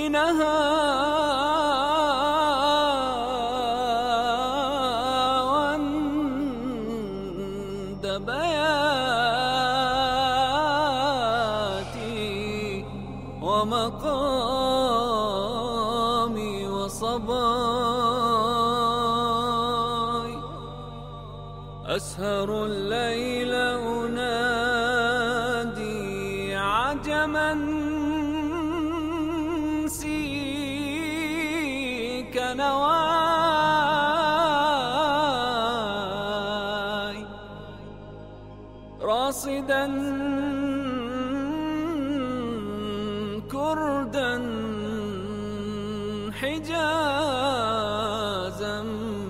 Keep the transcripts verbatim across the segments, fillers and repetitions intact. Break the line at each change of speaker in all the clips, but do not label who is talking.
حينها وند بياتي ومقامي وصباي، أسهر الليل أنادي عجما سيك نواي، راصدا كردا حجازا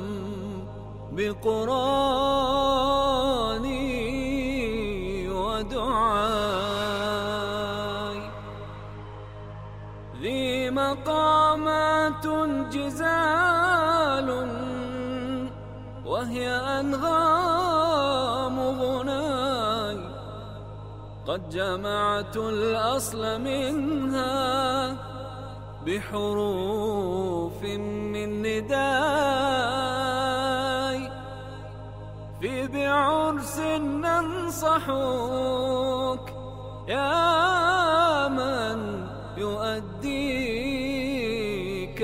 بقراني ودعاي، ذي مقامات جزال وهي أنغام غناي، قد جمعت الأصل منها بحروف من نداي، في بعرس ننصحوك يا من يؤديك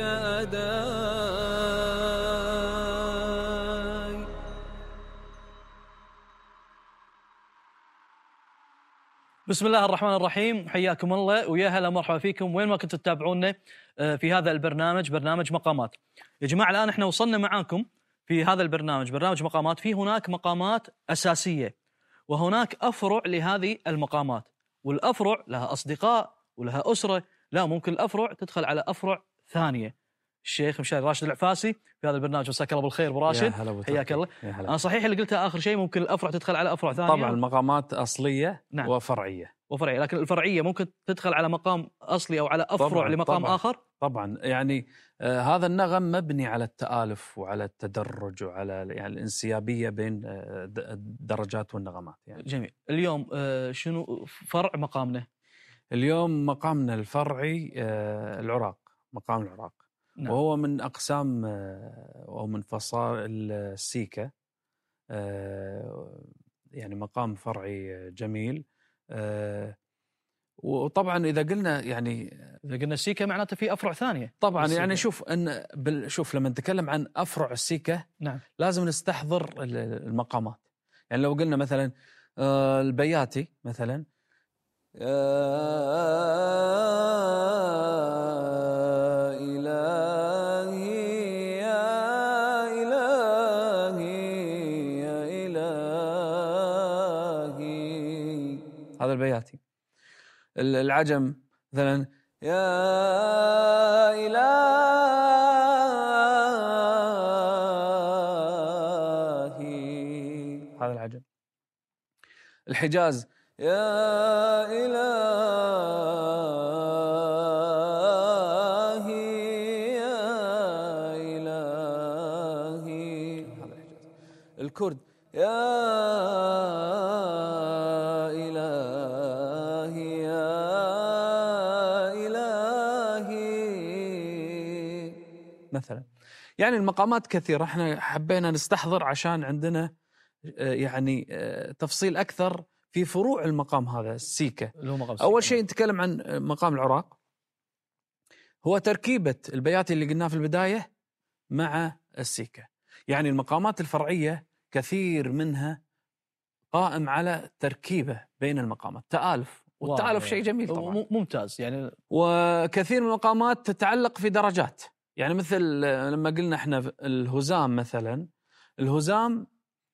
أداي.
بسم الله الرحمن الرحيم، حياكم الله ويا هلا مرحبا فيكم وين ما كنتوا تتابعونا في هذا البرنامج، برنامج مقامات. يا جماعة الآن احنا وصلنا معاكم في هذا البرنامج، برنامج مقامات. في هناك مقامات أساسية وهناك أفرع لهذه المقامات، والأفرع لها أصدقاء ولها أسرة. لا، ممكن الأفرع تدخل على أفرع ثانية. الشيخ مشاري راشد العفاسي في هذا البرنامج، مساك الله بالخير ابو راشد، حياك الله. انا صحيح اللي قلتها اخر شيء، ممكن الافرع تدخل على افرع ثانيه؟
طبعا المقامات اصليه
نعم.
وفرعيه
وفرعيه، لكن الفرعيه ممكن تدخل على مقام اصلي او على افرع
طبعاً
لمقام
طبعاً
اخر.
طبعا يعني آه هذا النغم مبني على التآلف وعلى التدرج وعلى يعني الانسيابيه بين آه الدرجات والنغمات يعني.
جميل. اليوم آه شنو فرع مقامنا؟
اليوم مقامنا الفرعي آه العراق، مقام العراق. نعم. وهو من أقسام أو من فصائل السيكة، يعني مقام فرعي جميل. وطبعا إذا قلنا يعني
إذا قلنا السيكة معناته في أفرع ثانية
طبعا
السيكة.
يعني شوف أن شوف لما نتكلم عن أفرع السيكة
نعم.
لازم نستحضر المقامات. يعني لو قلنا مثلا البياتي مثلا هذا البياتي. العجم مثلا يا إلهي، هذا العجم. الحجاز يا إلهي يا إلهي، هذا الحجاز. الكرد يا مثلا. يعني المقامات كثيرة، احنا حبينا نستحضر عشان عندنا يعني تفصيل أكثر في فروع المقام هذا السيكة. أول شيء نتكلم عن مقام العراق، هو تركيبة البياتي اللي قلناه في البداية مع السيكة. يعني المقامات الفرعية كثير منها قائم على تركيبة بين المقامات، تآلف، والتآلف شيء جميل طبعا
ممتاز يعني.
وكثير من المقامات تتعلق في درجات، يعني مثل لما قلنا احنا الهزام مثلا، الهزام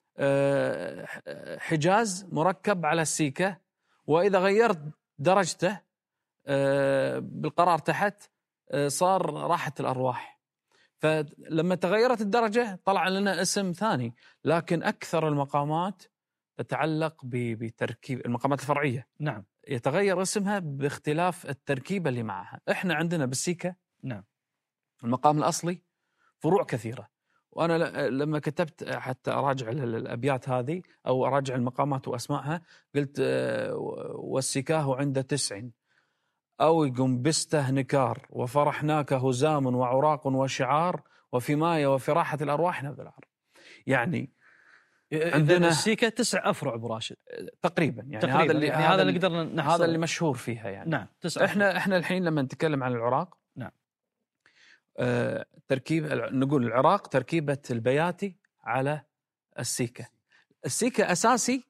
حجاز مركب على السيكة، وإذا غيرت درجته بالقرار تحت صار راحة الأرواح. فلما تغيرت الدرجة طلع لنا اسم ثاني. لكن أكثر المقامات تتعلق بتركيب المقامات الفرعية.
نعم.
يتغير اسمها باختلاف التركيبة اللي معها. احنا عندنا بالسيكة
نعم
المقام الأصلي فروع كثيرة. وأنا لما كتبت حتى أراجع الأبيات هذه أو أراجع المقامات وأسمائها، قلت والسكاه عند تسع أو يقوم بسته نكار وفرحناك هزام وعراق وشعار وفي ماية وفي راحة الأرواح نبذ العار. يعني
عندنا السيكة تسع أفرع أبو راشد
تقريبا، يعني
تقريباً.
هذا اللي
يعني هذا اللي قدرنا نحصل،
هذا اللي مشهور فيها يعني.
نعم تسع
احنا
أفرع.
احنا الحين لما نتكلم عن العراق،
نعم
آه تركيب نقول العراق تركيبة البياتي على السيكة. السيكة أساسي،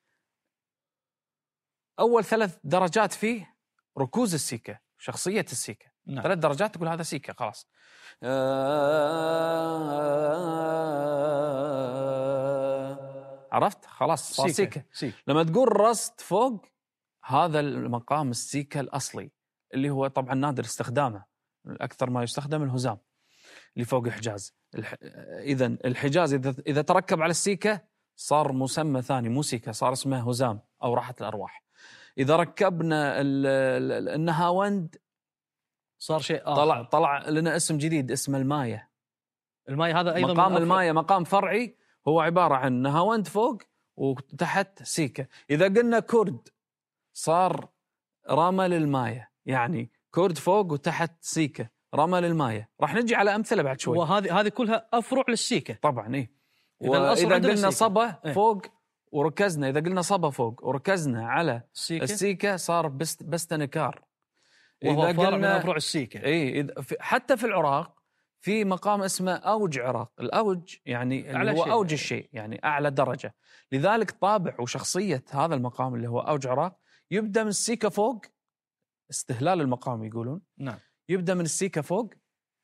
أول ثلاث درجات فيه ركوز السيكة، شخصية السيكة.
نعم.
ثلاث درجات تقول هذا سيكة خلاص. عرفت خلاص صار سيكة.
سيكة.
لما تقول رست فوق، هذا المقام السيكة الأصلي اللي هو طبعا نادر استخدامه، أكثر ما يستخدم الهزام اللي فوق الحجاز. الح... إذا الحجاز إذا إذا تركب على السيكة صار مسمى ثاني، مو سيكة، صار اسمه هزام أو راحة الأرواح. إذا ركبنا ال... ال... النهاوند
صار شيء آخر.
طلع طلع لنا اسم جديد اسمه الماية.
الماية هذا أيضا
مقام الماية مقام فرعي، هو عبارة عن نهاوند فوق وتحت سيكة. إذا قلنا كرد صار رمل الماية، يعني كرد فوق وتحت سيكة، رمل الماية. راح نجي على أمثلة بعد شوي.
وهذه هذه كلها أفرع للسيكة
طبعا. إيه.
وإذا
قلنا صبا
إيه؟
فوق وركزنا، إذا قلنا صبا فوق وركزنا على
السيكة,
السيكة صار بست بستنكار،
وهو إذا فرع من أفرع السيكة.
إيه. حتى في العراق في مقام اسمه أوج عراق. الأوج يعني اللي هو أوج الشيء، يعني أعلى درجة. لذلك طابع وشخصية هذا المقام اللي هو أوج عراق يبدأ من السيكة فوق، استهلال المقام يقولون.
نعم.
يبدأ من السيكة فوق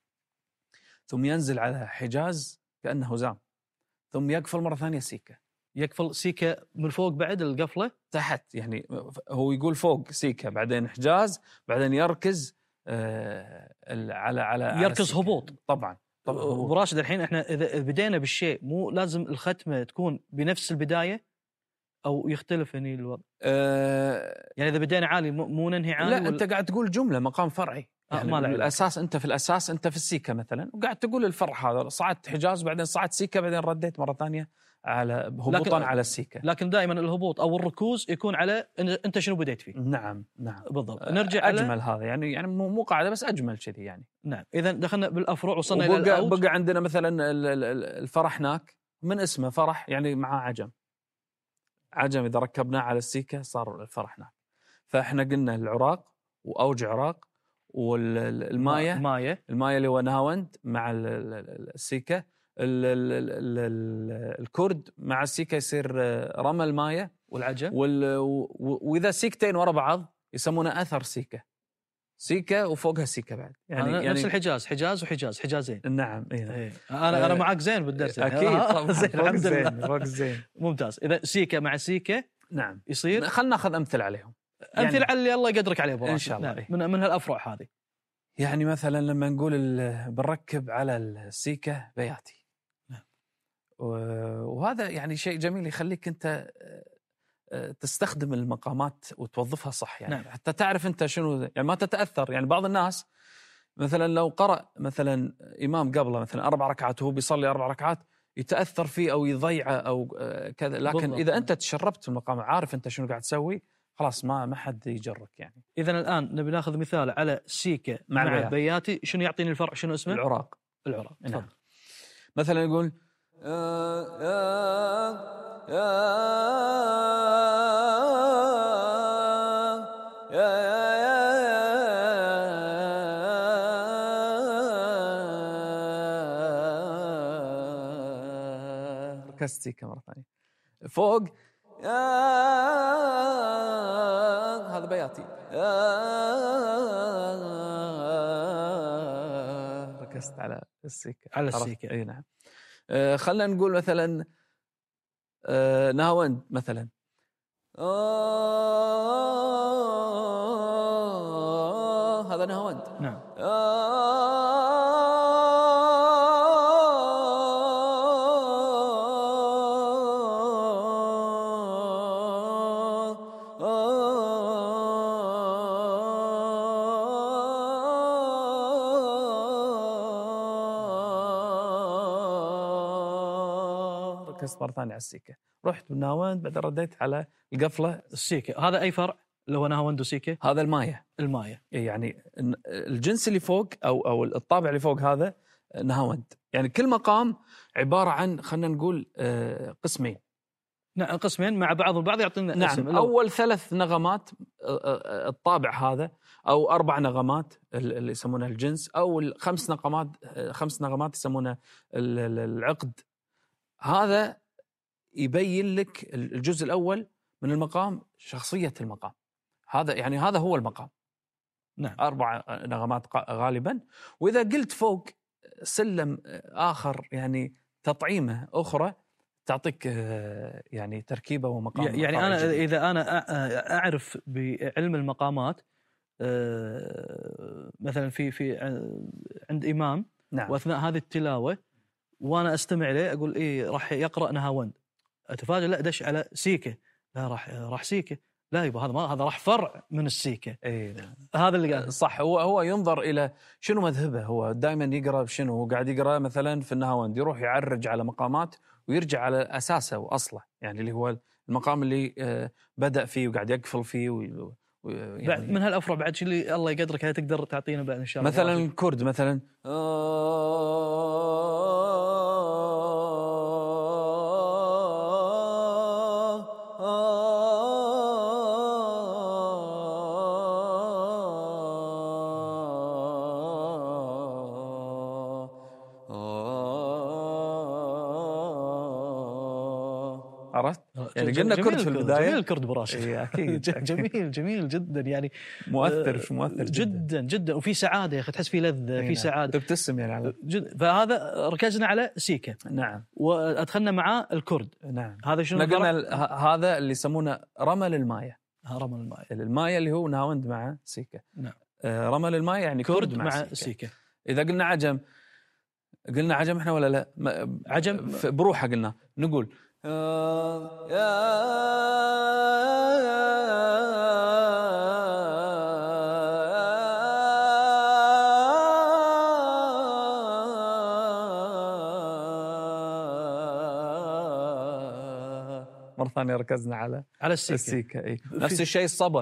ثم ينزل على حجاز كأنه هزام، ثم يقفل مرة ثانية سيكة.
يقفل سيكة من فوق بعد القفلة
تحت، يعني هو يقول فوق سيكة بعدين حجاز بعدين يركز آه على على
يركز على هبوط.
طبعا.
أبو راشد الحين احنا إذا بدينا بالشيء مو لازم الختمة تكون بنفس البداية أو يختلف هني الوضع.
أه
يعني إذا بدينا عالي مو ننهي عالي.
لا ولا... أنت قاعد تقول جملة مقام فرعي. يعني
آه
الأساس أنت في الأساس أنت في السيكة مثلا، وقاعد تقول الفرع هذا صعدت حجاز بعدين صعدت سيكة بعدين رديت مرة ثانية على هبوطا على السيكة.
لكن دائما الهبوط أو الركوز يكون على أنت شنو بديت فيه.
نعم نعم
بالضبط. نرجع
أجمل هذا يعني يعني مو مو قاعدة بس أجمل كذي يعني.
نعم. إذا دخلنا بالأفرع وصلنا إلى
الأوج. بقى عندنا مثلا الفرح هناك من اسمه فرح يعني مع عجم. عجم إذا ركبناه على السيكة صار الفرح هناك. فإحنا قلنا العراق وأوج عراق والماية
الماية
الماية اللي هو نهاوند مع السيكة. ال ال ال الكرد مع السيكة يصير رمل ماية
والعجم.
وإذا سيكتين ورا بعض يسمونه أثر سيكة. سيكة وفوقها سيكة بعد
يعني, يعني نفس الحجاز، حجاز وحجاز، حجازين.
نعم. إيه.
إيه. أنا أنا معك زين بالدرس.
أكيد طبعا.
زين الحمد لله.
فوق زين.
ممتاز. إذا سيكة مع سيكة
نعم
يصير.
خلنا ناخذ أمثلة عليهم.
أمثلة يعني على اللي الله يقدرك عليه براشد.
إن شاء الله.
نعم. من من هالأفرع هذه.
يعني مثلا لما نقول بنركب على السيكة بياتي.
نعم.
وهذا يعني شيء جميل يخليك أنت تستخدم المقامات وتوظفها صح يعني.
نعم.
حتى تعرف أنت شنو يعني ما تتأثر. يعني بعض الناس مثلا لو قرأ مثلا إمام قبله مثلا أربع ركعات وهو بيصلي أربع ركعات يتأثر فيه أو يضيعه أو كذا. لكن بالضبط. إذا أنت تشربت المقام عارف أنت شنو قاعد تسوي خلاص ما ما حد يجرك يعني.
إذا الآن نبي ناخذ مثال على سيكة مع, مع بياتي. بياتي شنو يعطيني الفرق شنو اسمه؟
العراق.
العراق.
نعم. مثلا يقول يا يا يا ركزتي كاميرا ثانية فوق هذا بياتي. ركزت على السيكة
على السيكة.
اي نعم. آه خلنا نقول مثلا آه نهاوند مثلا آه هذا نهاوند.
نعم.
ركزت مرة ثانية على السيكة رحت بالناوند بعد رديت على القفلة
السيكة. هذا أي فرع؟ اللي هو نهاوند وسيكا؟
هذا الماية.
الماية
يعني الجنس اللي فوق أو أو الطابع اللي فوق هذا نهاوند. يعني كل مقام عبارة عن خلنا نقول قسمين.
نعم قسمين مع بعض البعض يعطينا
نعم
اسم.
أول ثلاث نغمات الطابع هذا، أو أربع نغمات اللي يسمونها الجنس، أو الخمس نغمات خمس نغمات يسمونها العقد. هذا يبين لك الجزء الأول من المقام شخصية المقام هذا، يعني هذا هو المقام.
نعم.
أربع نغمات غالبا. وإذا قلت فوق سلم آخر يعني تطعيمة أخرى تعطيك يعني تركيبة ومقام.
يعني أنا جديد. إذا أنا أعرف بعلم المقامات مثلا في في عند إمام،
نعم.
وأثناء هذه التلاوة وأنا أستمع له أقول إيه راح يقرأ نهاوند، أتفاجأ لا دش على سيكا، لا راح راح سيكا، لا يبا هذا ما هذا راح فرع من السيكا.
اي نعم.
هذا اللي قاعد
صح. هو هو ينظر الى شنو مذهبه، هو دائما يقرا شنو هو قاعد يقرا. مثلا في النهاوند يروح يعرج على مقامات ويرجع على اساسه واصله، يعني اللي هو المقام اللي بدا فيه وقاعد يقفل فيه و...
يعني من هالافرع بعد شيء اللي الله يقدرك هل تقدر تعطينا بعد ان شاء الله.
مثلا الكرد مثلا عرفت؟ يعني قلنا كرد في البداية.
جميل الكرد براشد.
إيه أكيد.
جميل جميل جدا يعني
مؤثر مؤثر
جدا جدا, جدا. وفي سعادة يا أخي، تحس في لذة، في سعادة،
تبتسم يعني على
جد. فهذا ركزنا على سيكا.
نعم.
وأدخلنا معاه الكرد.
نعم.
هذا شنو؟
قلنا هذا اللي يسمونه رمل الماية.
رمل الماية.
الماية اللي هو نهاوند مع سيكا.
نعم.
رمل الماية يعني كرد, كرد مع, مع سيكا. سيكا. إذا قلنا عجم، قلنا عجم إحنا ولا لا؟
عجم
بروحه قلنا نقول مرة ثانية ركزنا على
على السيكا,
السيكا. إيه؟ نفس الشيء الصبا.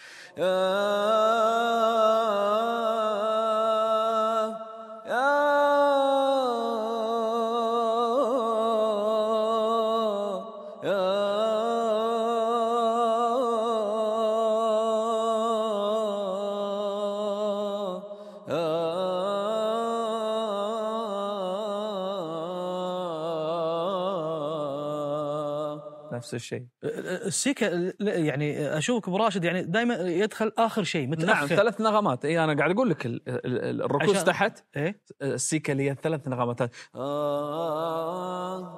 نفس الشيء.
السيكا يعني أشوفك براشد يعني دائما يدخل آخر شيء متأخر.
نعم ثلاث نغمات. إيه أنا قاعد أقول لك الركوز عشان... تحت
إيه؟
السيكا اللي هي ثلاث نغمات. آه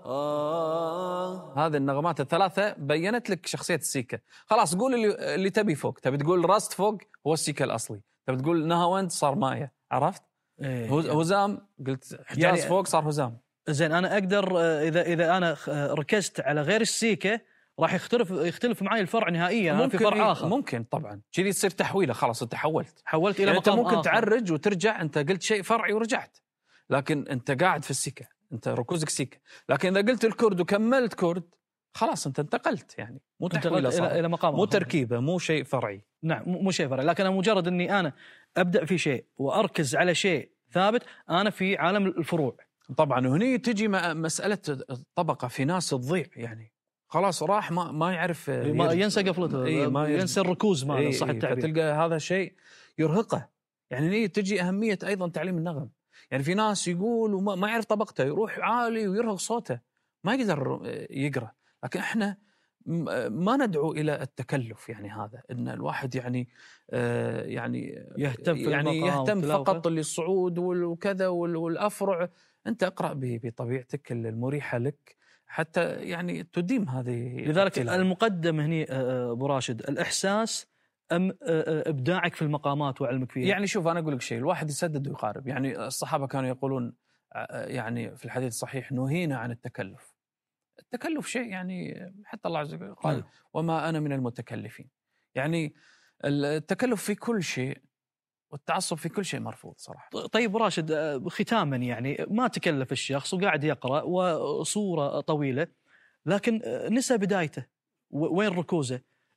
آه هذه النغمات الثلاثة بينت لك شخصية السيكا. خلاص قول اللي, اللي تبي فوق. تبي تقول راست فوق هو السيكا الأصلي، تبي تقول نهاوند صار ماية، عرفت؟
إيه؟
هزام قلت حجاز يعني فوق صار هزام.
زين أنا أقدر إذا إذا أنا ركزت على غير السيكا راح يختلف يختلف معي الفرع نهائيا.
ممكن
في فرع آخر
ممكن طبعا كذي تصير تحويله. خلاص أنت حولت
حولت إلى
يعني
مقام
أنت ممكن
آخر.
تعرج وترجع. أنت قلت شيء فرعي ورجعت، لكن أنت قاعد في السيكا، أنت ركوزك سيكا. لكن إذا قلت الكرد وكملت كرد خلاص أنت انتقلت، يعني مو تحويله
إلى إلى مقام
مو
آخر.
تركيبة، مو شيء فرعي.
نعم مو شيء فرعي، لكن أنا مجرد إني أنا أبدأ في شيء وأركز على شيء ثابت. أنا في عالم الفروع
طبعا. وهني تجي مسألة الطبقة. في ناس تضيع يعني خلاص راح ما ما يعرف
ما ينسى قفلته.
إيه ما
ينسى الركوز ماله.
إيه
صح التعبير.
فتلقى هذا شيء يرهقه. يعني هني تجي أهمية أيضا تعليم النغم. يعني في ناس يقول وما ما يعرف طبقته، يروح عالي ويرهق صوته ما يقدر يقرأ. لكن احنا ما ندعو إلى التكلف، يعني هذا إن الواحد يعني آه يعني
يهتم في
يعني يهتم فقط للصعود وكذا والأفرع. أنت أقرأ بطبيعتك المريحة لك حتى يعني تديم هذه.
لذلك المقدم هني أبو راشد الإحساس أم إبداعك في المقامات وعلمك فيها.
يعني شوف أنا أقول لك شيء، الواحد يسدد ويقارب. يعني الصحابة كانوا يقولون يعني في الحديث الصحيح نهينا عن التكلف. التكلف شيء يعني حتى الله عز وجل قال وما أنا من المتكلفين. يعني التكلف في كل شيء والتعصب في كل شيء مرفوض صراحة.
طيب راشد ختاما، يعني ما تكلف الشخص وقاعد يقرأ وصورة طويلة لكن نسى بدايته، وين ركوزه؟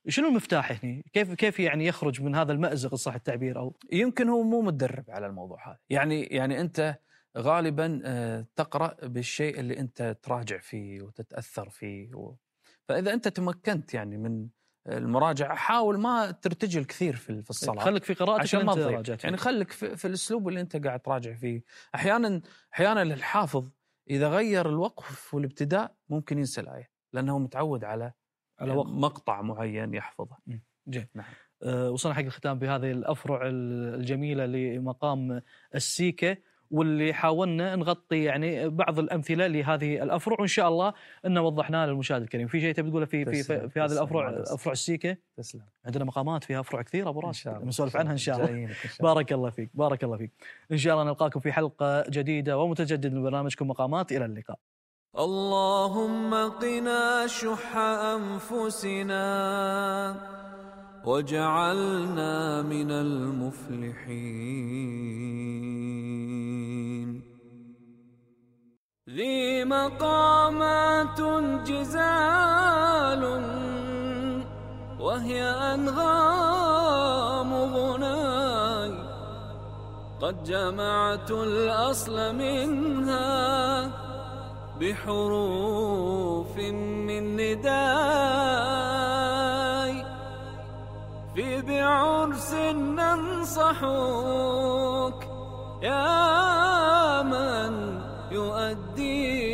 شنو المفتاح هنا؟ كيف كيف يعني يخرج من هذا المأزق إن صح التعبير؟ أو
يمكن هو مو متدرب على الموضوع هذا. يعني يعني أنت غالبا تقرأ بالشيء اللي أنت تراجع فيه وتتأثر فيه و... فإذا أنت تمكنت يعني من المراجعة، حاول ما ترتجل كثير في في الصلاة،
خليك في قراءتك
عشان ما تضيع.
راجعت
يعني خليك في, في الأسلوب اللي أنت قاعد تراجع فيه. أحيانا أحيانا الحافظ إذا غير الوقف والابتداء ممكن ينسى الآية، لأنه متعود على على وقف مقطع معين يحفظه.
جيد. نعم. أه وصلنا حق الختام بهذه الأفرع الجميلة لمقام السيكة، واللي حاولنا نغطي يعني بعض الأمثلة لهذه الأفرع، وإن شاء الله أن وضحناها للمشاهد الكريم. في شيء تبي تقوله في في في, في هذه الأفرع، أفرع السيكة؟
تسلم.
عندنا مقامات فيها أفرع كثيرة أبو راشد، نسولف عنها إن شاء الله.
شاء
بارك الله فيك، بارك الله فيك. إن شاء الله نلقاكم في حلقة جديدة ومتجدد من برنامجكم مقامات. إلى اللقاء.
اللهم قنا شح أنفسنا وجعلنا من المفلحين. ذي مقامات جزال وهي أنغام غناي، قد جمعت الأصل منها بحروف من نداي. في بعرس ننصحك يا من يؤدي